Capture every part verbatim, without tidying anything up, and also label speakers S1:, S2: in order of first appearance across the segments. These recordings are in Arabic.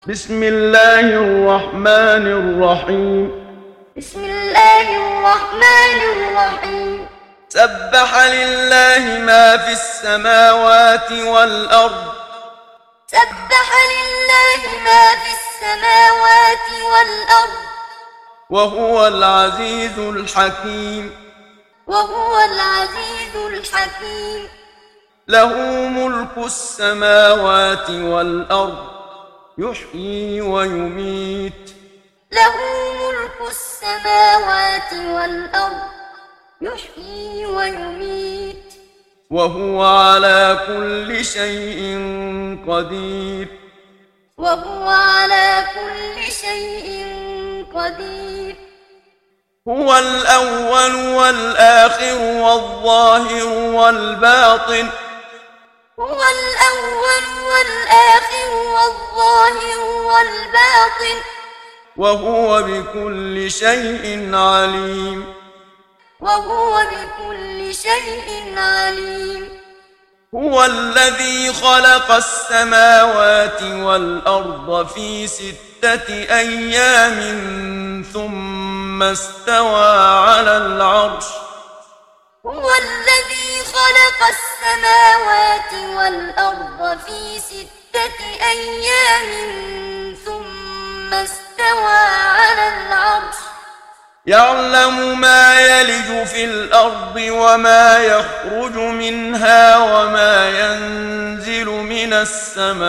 S1: بسم الله الرحمن الرحيم
S2: بسم الله الرحمن الرحيم
S1: سبح لله ما في السماوات والأرض
S2: سبح لله ما في السماوات والأرض
S1: وهو العزيز الحكيم
S2: وهو العزيز الحكيم
S1: له ملك السماوات والأرض يحيي ويميت
S2: له ملك السماوات والأرض يحيي ويميت
S1: وهو على كل شيء قدير
S2: وهو على كل شيء قدير
S1: هو الأول والآخر والظاهر والباطن
S2: هو الأول والآخر والظاهر والباطن
S1: وهو بكل شيء عليم
S2: وهو بكل شيء عليم
S1: هو الذي خلق السماوات والأرض في ستة أيام ثم استوى على العرش
S2: هو الذي خلق السماوات والأرض في ستة أيام ثم استوى على العرش
S1: يعلم ما يلج في الأرض وما يخرج منها وما ينزل من السماء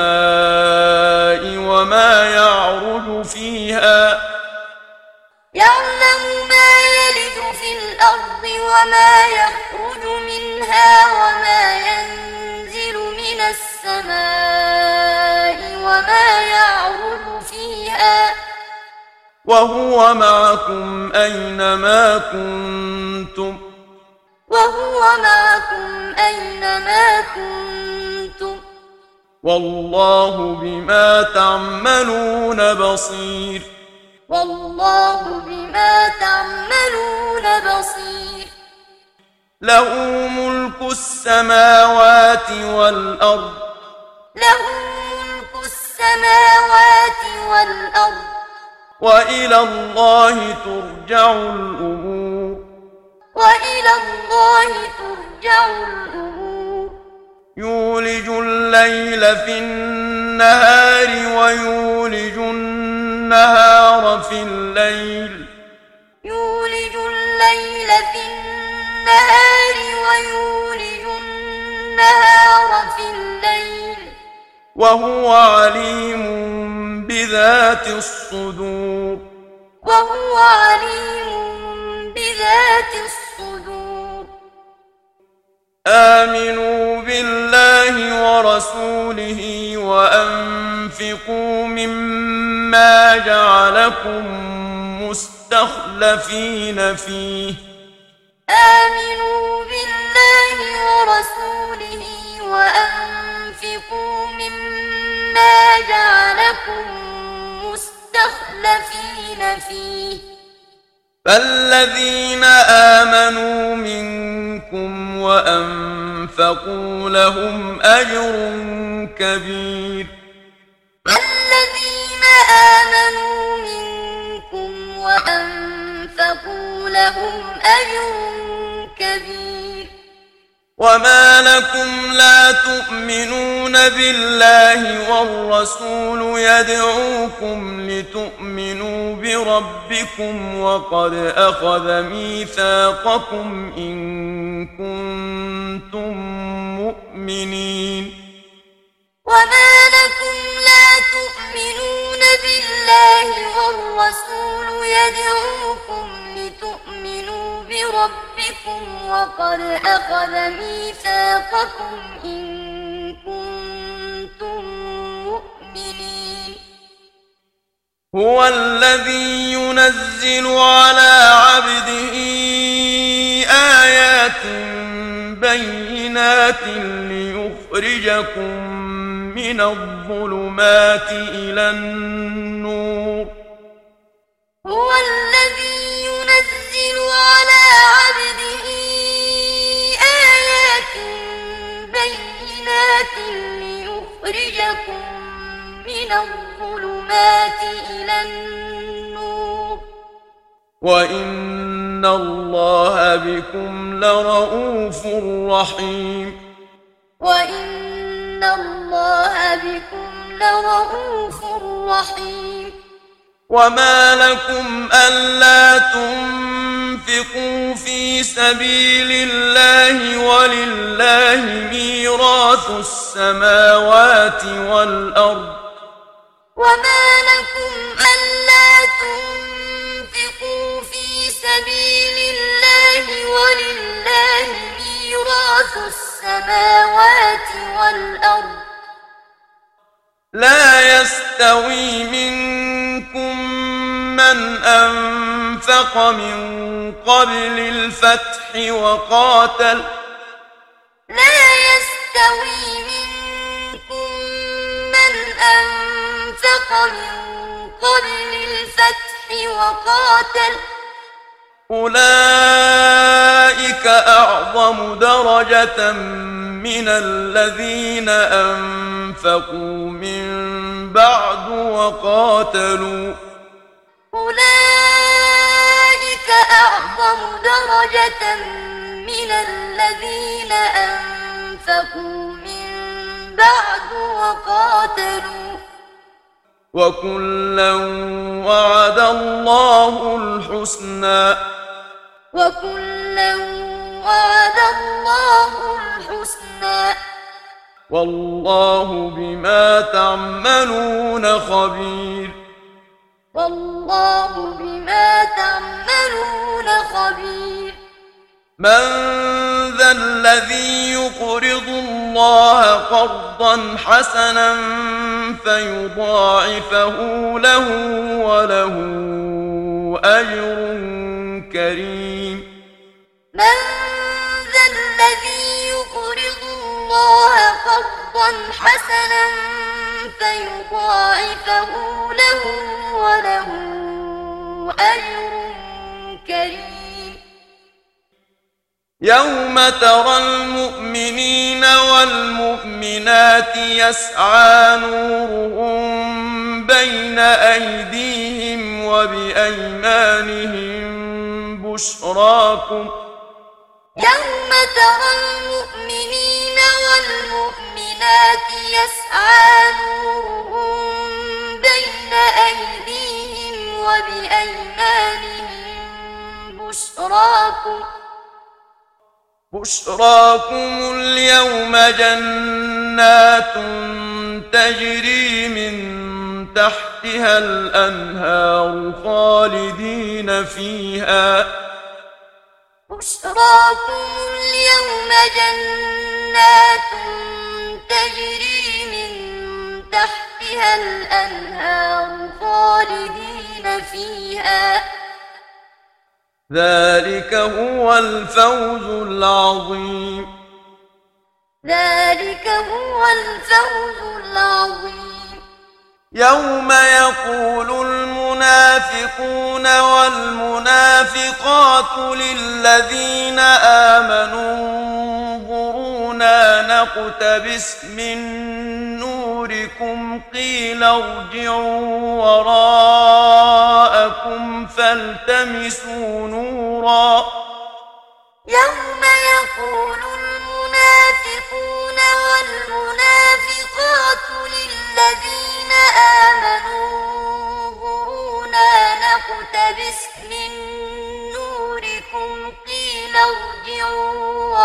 S1: وما يعرج فيها
S2: يعلم ما يلج في الأرض وما يخرج منها وما ينزل من السماء وما يعرج فيها
S1: وهو معكم أينما كنتم
S2: وهو معكم أينما كنتم
S1: والله بما تعملون بصير
S2: والله بما تعملون بصير
S1: له ملك السماوات والأرض
S2: له ملك السماوات والأرض
S1: وإلى الله ترجع الأمور
S2: وإلى الله ترجع الأمور
S1: يولج الليل في النهار ويولج النهار في الليل
S2: يولج الليل في النهار ويولج النهار في الليل
S1: وهو عليم بذات الصدور
S2: وهو عليم بذات الصدور
S1: آمنوا بالله ورسوله وأنفقوا مما جعلكم مستخلفين فيه
S2: آمنوا بالله ورسوله وأنفقوا مما جعلكم مستخلفين فيه
S1: فالذين آمنوا منكم وأنفقوا لهم أجر كبير
S2: فالذين آمنوا منكم وأنفقوا لهم أجر كبير
S1: وما لكم لا تؤمنون بالله والرسول يدعوكم لتؤمنوا بربكم وقد أخذ ميثاقكم إن كنتم مؤمنين
S2: وما لكم لا تؤمنون بالله والرسول يدعوكم لتؤمنوا بربكم وقد أخذ ميثاقكم إن كنتم مؤمنين
S1: هو الذي ينزل على عبده آيات بينات ليخرجكم من الظلمات إلى النور
S2: هو الذي ينزل على عبده آيات بينات ليخرجكم من الظلمات إلى النور
S1: وإن الله بكم لرءوف رحيم
S2: وإن الله بكم لرءوف رحيم
S1: وما لكم ألا تنفقوا في سبيل الله ولله ميراث السماوات والأرض
S2: وما لكم ألا تنفقوا في سبيل الله ولله ميراث السماوات والأرض
S1: لا يستوي منكم من أنفق من قبل الفتح وقاتل
S2: لا يستوي منكم من أنفق من قبل الفتح وقاتل
S1: أولئك أعظم درجة من الذين أنفقوا من بعد وقاتلوا
S2: أولئك أعظم درجة من الذين أنفقوا من بعد وقاتلوا
S1: وكلا وعد الله الحسنى
S2: وكلا وعد الله الحسنى
S1: والله بما تعملون خبير
S2: والله بما تعملون خبير
S1: من ذا الذي يقرض الله قرضا حسنا فيضاعفه له وله أجر كريم
S2: من ذا الذي يقرض الله قرضا حسنا فيضاعفه له وله أجر كريم
S1: يوم ترى المؤمنين والمؤمنات يسعى نورهم بين أيديهم وبأيمانهم بشراكم
S2: يوم ترى المؤمنين والمؤمنات يسعى نورهم بين أيديهم وبأيمانهم بشراكم
S1: بشراكم اليوم جنات تجري من تحتها الأنهار خالدين فيها
S2: بشراكم اليوم جنات تجري من تحتها الأنهار خالدين فيها
S1: ذلك هو الفوز العظيم
S2: ذلك هو الفوز العظيم
S1: يوم يقول المنافقون والمنافقات للذين آمنوا انظرونا نقتبس من نوركم قيل ارجعوا وراءكم فالتمسوا نورا
S2: يوم يقول المنافقون والمنافقات للذين آمنوا انظرونا نقتبس من نوركم قيل ارجعوا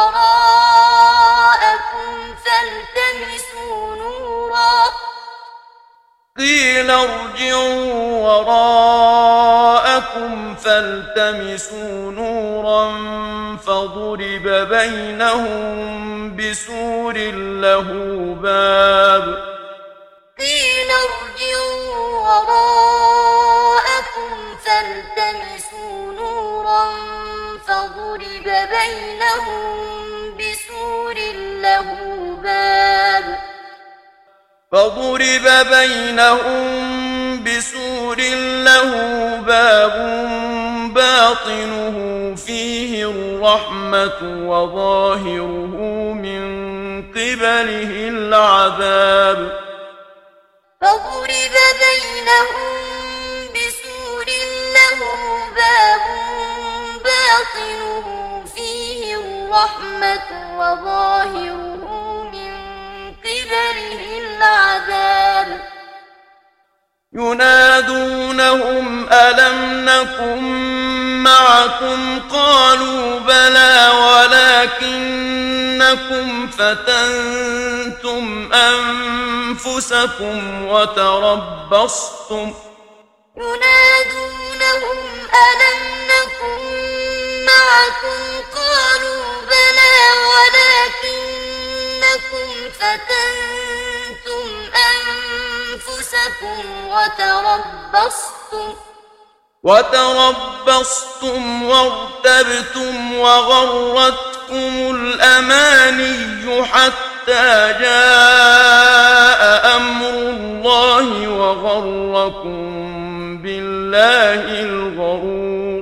S2: وراءكم فالتمسوا نورا
S1: قيل ارجعوا وراءكم فالتمسوا نورا فضرب بينهم بسور له باب
S2: قيل ارجعوا وراءكم فالتمسوا نورا فضرب بينهم بسور له باب
S1: فضرب بينهم بسور له باب باطنه فيه الرحمة وظاهره من قبله العذاب
S2: فضرب بينهم باطنه فيه الرحمة وظاهره من قبله العذاب
S1: ينادونهم ألم نكن معكم قالوا بلى ولكنكم فتنتم أنفسكم وتربصتم
S2: ينادونهم ألم نكن معكم قالوا بلى ولكنكم فتنتم أنفسكم وتربصتم
S1: وتربصتم وارتبتم وغرتكم الأماني حتى جاء أمر الله وغركم بالله الغرور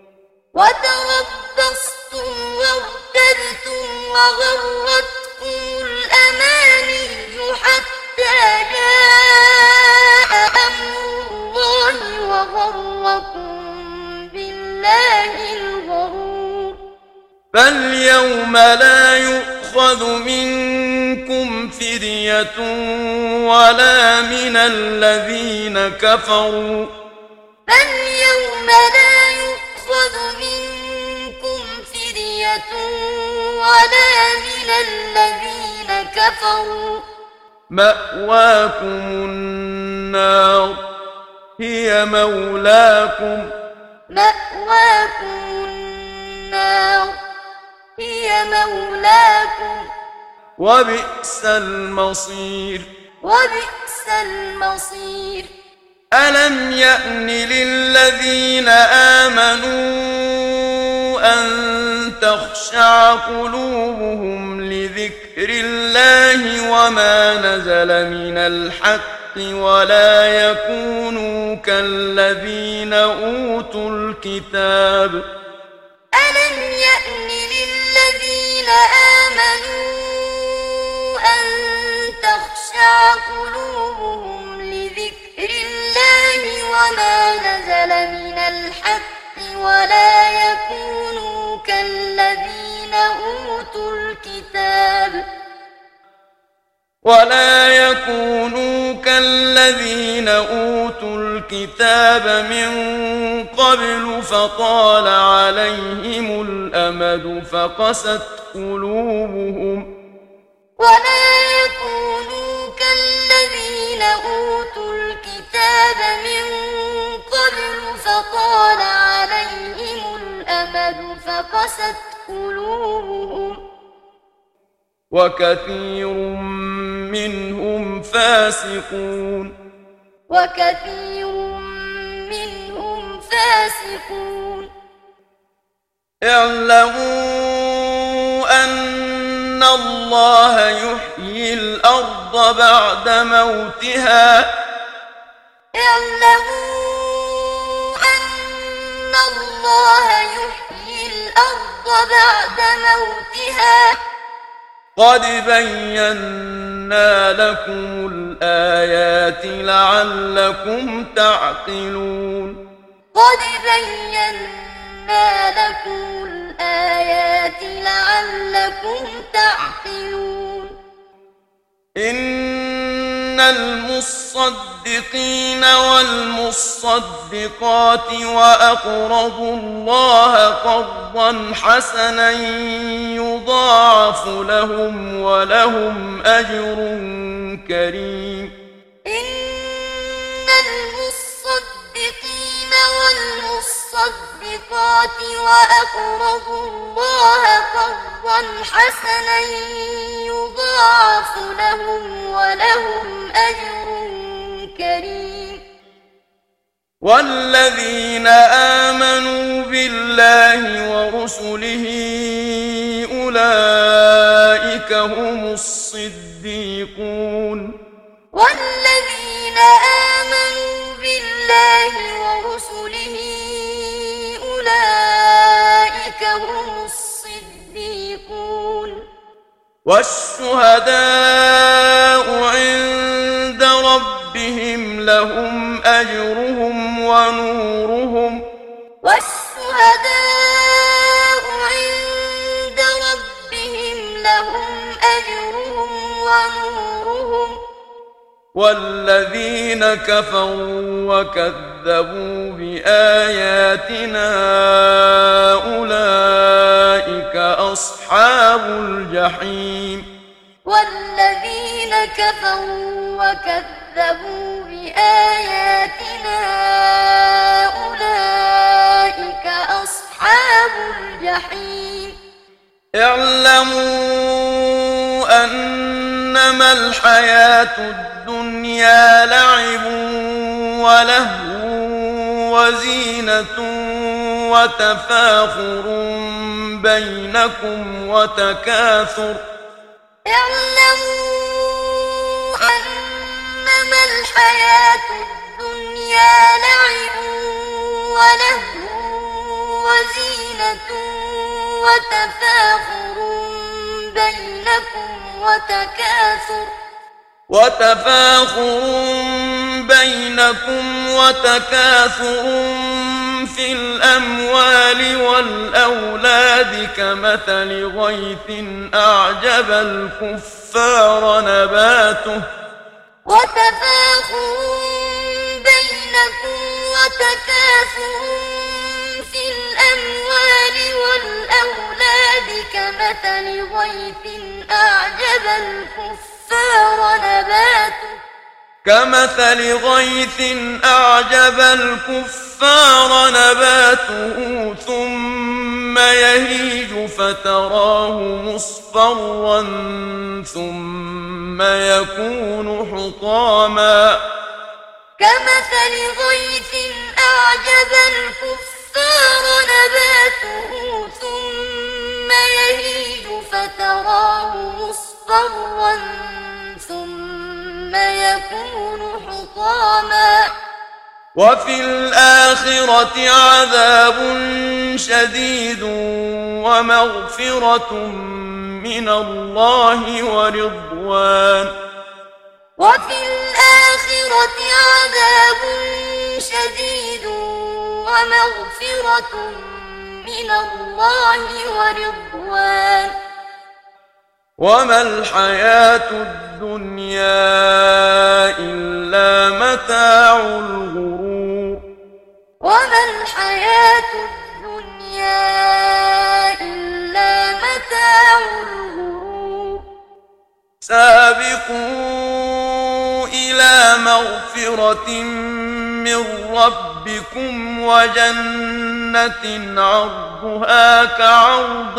S2: وتربصتم وارتبتم وغرتكم الأماني حتى جاء أمر الله وغركم بالله الغرور
S1: فاليوم لا يؤخذ منكم فدية ولا من الذين كفروا
S2: فاليوم لا يؤخذ منكم فدية ولا من الذين كفروا
S1: مأواكم النار هي مولاكم
S2: مأواكم النار هي مولاكم
S1: وبئس المصير
S2: وبئس المصير
S1: ألم يأن للذين آمنوا أن تخشع قلوبهم لذكر الله وما نزل من الحق ولا يكونوا كالذين أوتوا الكتاب
S2: ألم يأن للذين آمنوا أن تخشع قلوبهم لذكر الله وما نزل من الحق ولا يكونوا كالذين أوتوا الكتاب
S1: ولا يكونوا كالذين أوتوا الكتاب من قبل فطال عليهم الأمد فقست قلوبهم
S2: ولا يكونوا كالذين أوتوا الكتاب من قبل فطال عليهم الأمد فقست قلوبهم
S1: وكثير منهم فاسقون
S2: وكثير منهم فاسقون
S1: اعلموا أن الله يحيي الأرض بعد موتها
S2: اعلموا أن الله يحيي الأرض بعد موتها
S1: قد بينا لكم الآيات لعلكم تعقلون
S2: قد بينا لكم الآيات لعلكم تعقلون
S1: إن المصدقين والمصدقات وأقرضوا الله قرضا حسنا يضاعف لهم ولهم أجر كريم
S2: إن المصدقين والمصدقات وأقرضوا الله قرضا حسنا يضاعف لهم ولهم أجر كريم
S1: والذين آمنوا بالله ورسله أولئك هم الصديقون
S2: والذين آمنوا بالله ورسله أولئك هم الصديقون
S1: والشهداء عند ربهم لهم أجرهم ونورهم
S2: والشهداء ونورهم
S1: والذين كفروا وكذبوا بآياتنا أولئك أصحاب الجحيم
S2: والذين كفروا وكذبوا بآياتنا أولئك أصحاب الجحيم
S1: اعلموا أنما الحياة الدنيا لعب ولهو وزينة وتفاخر بينكم وتكاثر
S2: اعلموا أنما الحياة الدنيا لعب ولهو وزينة وتفاخر بينكم وتكاثر
S1: وتفاخر بينكم وتكاثر في الأموال والأولاد كمثل غيث أعجب الكفار نباته
S2: وتفاخر بينكم وتكاثر في الأموال والأولاد كمثل غيث أعجب الكفار نباته
S1: كمثل غيث أعجب الكفار نباته ثم يهيج فتراه مصفرا ثم يكون حطاما
S2: كمثل غيث أعجب الكفار نباته ثم يهيج فتراه مصفرا ثم يكون حطاما
S1: وفي الآخرة عذاب شديد ومغفرة من الله ورضوان
S2: وفي الآخرة عذاب شديد ومغفرة من الله ورضوان
S1: وما الحياة الدنيا إلا متاع الغرور
S2: وما الحياة الدنيا إلا متاع الغرور
S1: سابقوا إلى مغفرة من ربكم وجنة عرضها كعرض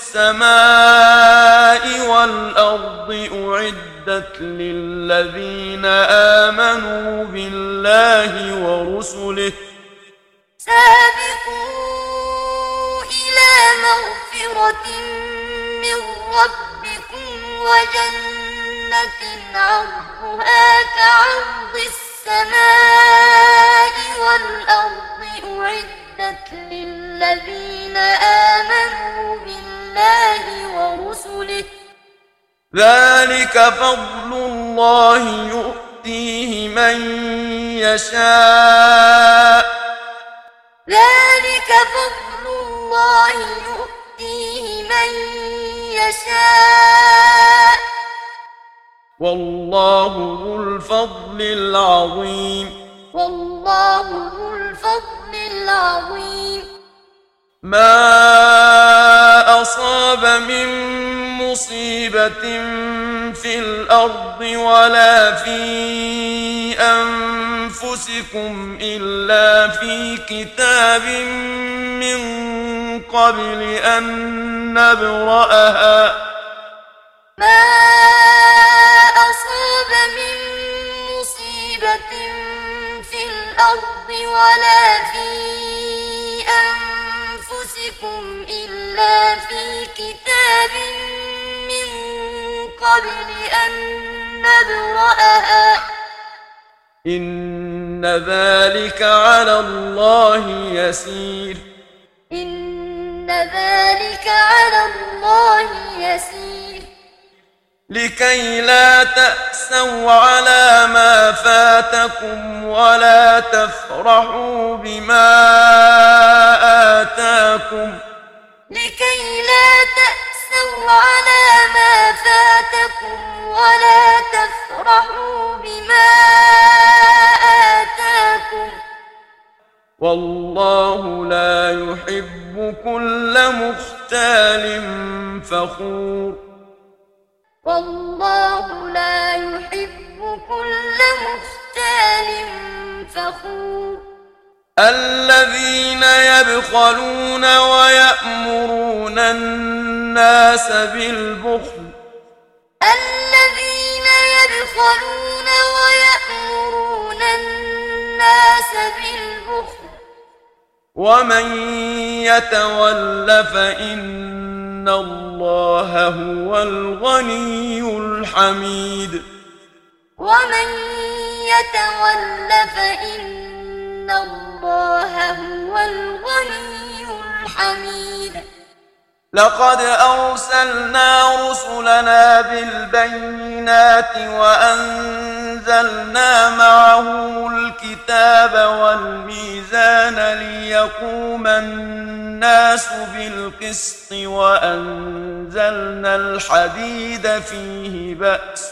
S1: السماء والأرض أعدت للذين آمنوا بالله ورسله
S2: سابقوا إلى مغفرة من ربكم وجنة عرضها كعرض السماء والأرض أعدت للذين آمنوا بالله ورسله
S1: ذلك فضل الله يؤتيه من يشاء
S2: ذلك فضل الله يؤتيه من يشاء
S1: والله ذو الفضل العظيم
S2: والله ذو الفضل العظيم
S1: ما أصاب من مصيبة في الأرض ولا في أنفسكم إلا في كتاب من قبل أن نبرأها
S2: ما أصاب من مصيبة في الأرض ولا في أنفسكم إلا في كتاب من قبل أن نبرأها
S1: إن ذلك على الله يسير
S2: إن ذلك على الله يسير
S1: لكي لا تأسوا على ما فاتكم ولا تفرحوا بما آتاكم
S2: لكي لا تأسوا تأسوا على ما فاتكم ولا تفرحوا بما آتاكم
S1: والله لا يحب كل مختال فخور
S2: والله لا يحب كل مختال فخور
S1: الذين يبخلون ويأمرون الناس بالبخل
S2: الذين يبخلون ويأمرون الناس بالبخل
S1: ومن يتول فإن الله هو الغني الحميد
S2: ومن يتول فإن الله هو الغني الحميد
S1: لقد أرسلنا رسلنا بالبينات وأنزلنا معهم الكتاب والميزان ليقوم الناس بالقسط وأنزلنا الحديد فيه بأس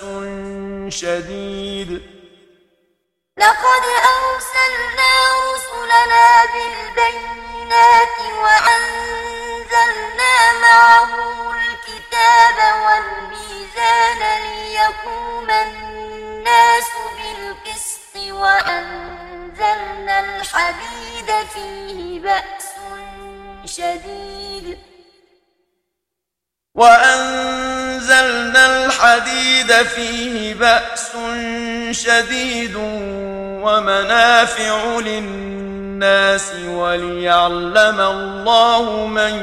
S1: شديد
S2: لقد أرسلنا رسلنا بالبينات وأنزلنا معهم الكتاب والميزان ليقوم الناس بالقسط وأنزلنا الحديد فيه بأس شديد
S1: وأنزلنا الحديد فيه بأس شديد ومنافع للناس وليعلم الله من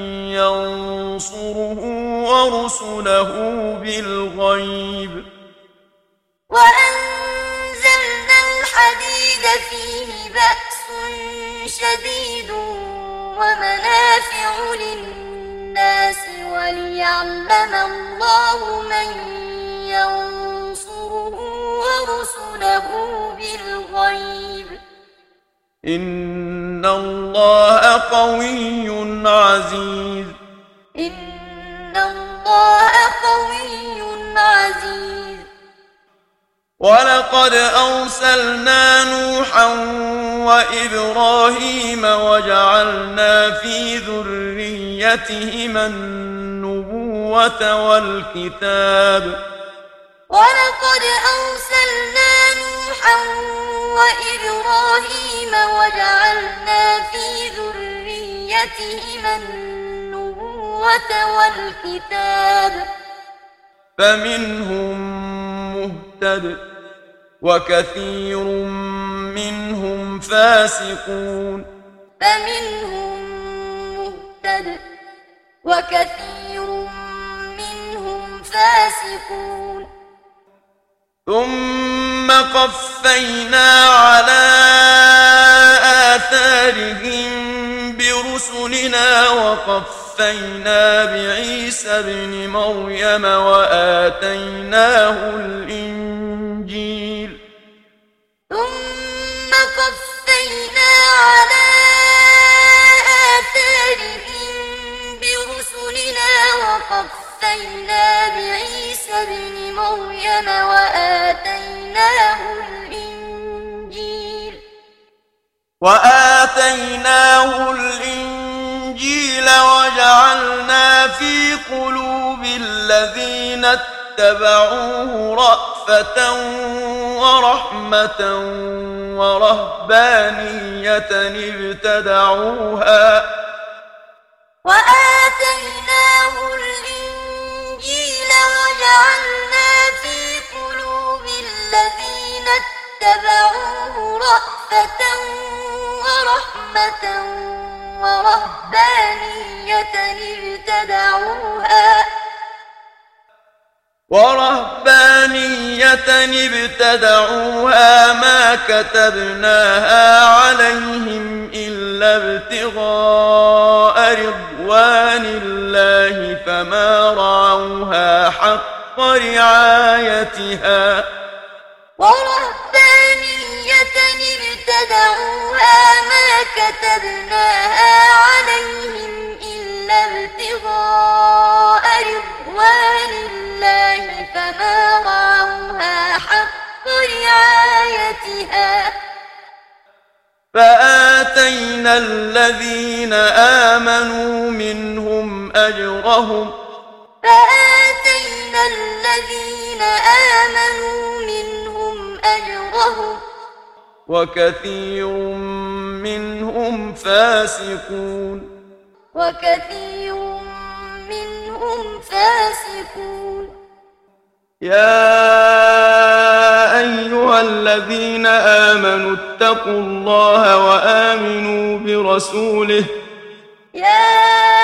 S1: ينصره ورسله بالغيب
S2: وأنزلنا الحديد فيه بأس شديد ومنافع للناس وليعلم الله من ينصره ورسله بالغيب
S1: إن الله قوي عزيز
S2: إن الله قوي عزيز
S1: ولقد أرسلنا نوحا وإبراهيم وجعلنا في ذريتهما النبوة والكتاب
S2: ولقد أرسلنا نوحا وإبراهيم وجعلنا في ذريتهما النبوة والكتاب
S1: فمنهم مهتد وكثير منهم فاسقون
S2: فمنهم مهتد وكثير منهم فاسقون
S1: ثم قفينا على آثارهم برسلنا وقفينا بعيسى ابن مريم وآتيناه الإنجيل
S2: ثم قفينا على آثارهم برسلنا وقفينا بعيسى ابن مريم وآتيناه الإنجيل
S1: وآتيناه الإنجيل وجعلنا في قلوب الذين اتبعوه رأفة ورحمة ورهبانية ابتدعوها
S2: وآتيناه الإنجيل وجعلنا في قلوب الذين اتبعوه رأفة ورحمة ورهبانية ابتدعوها
S1: ورهبانية ابتدعوها ما كتبناها عليهم إلا ابتغاء رضوان الله فما رعوها حق رعايتها
S2: ورهبانية ابتدعوها ما كتبناها عليهم إلا ابتغاء فما رعوها حق رعايتها
S1: فآتينا الذين آمنوا منهم أجرهم
S2: فآتينا الذين آمنوا منهم أجرهم
S1: وكثير منهم فاسقون
S2: وكثير منهم فاسقون
S1: يا أيها الذين آمنوا اتقوا الله وآمنوا برسوله
S2: يا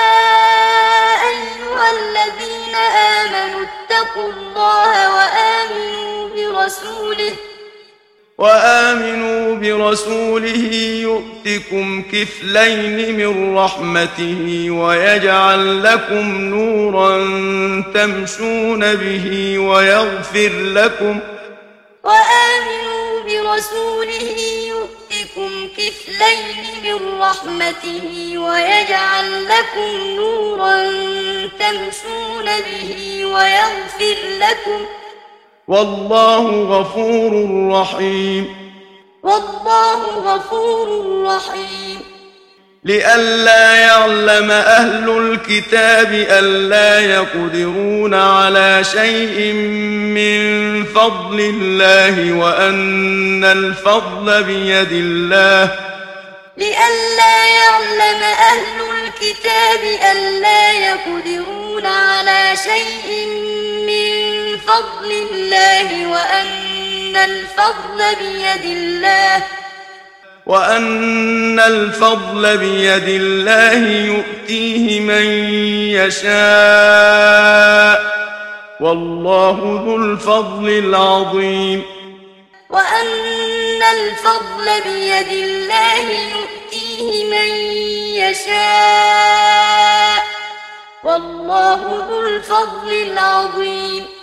S2: أيها الذين آمنوا اتقوا الله وآمنوا برسوله
S1: وآمنوا برسوله يؤتكم كفلين من رحمته ويجعل لكم نورا تمشون به ويغفر لكم
S2: وآمنوا برسوله يؤتكم كفلين من رحمته ويجعل لكم نورا تمشون به ويغفر لكم
S1: والله غفور رحيم
S2: والله غفور رحيم
S1: لئلا يعلم أهل الكتاب ألا يقدرون على شيء من فضل الله وأن الفضل بيد الله
S2: لئلا يعلم أهل الكتاب ألا يقدرون على شيء من فضل الله وأن الفضل بيد الله
S1: وأن الفضل بيد الله يؤتيه من يشاء والله ذو الفضل العظيم
S2: وأن الفضل بيد الله يؤتيه من يشاء والله ذو الفضل العظيم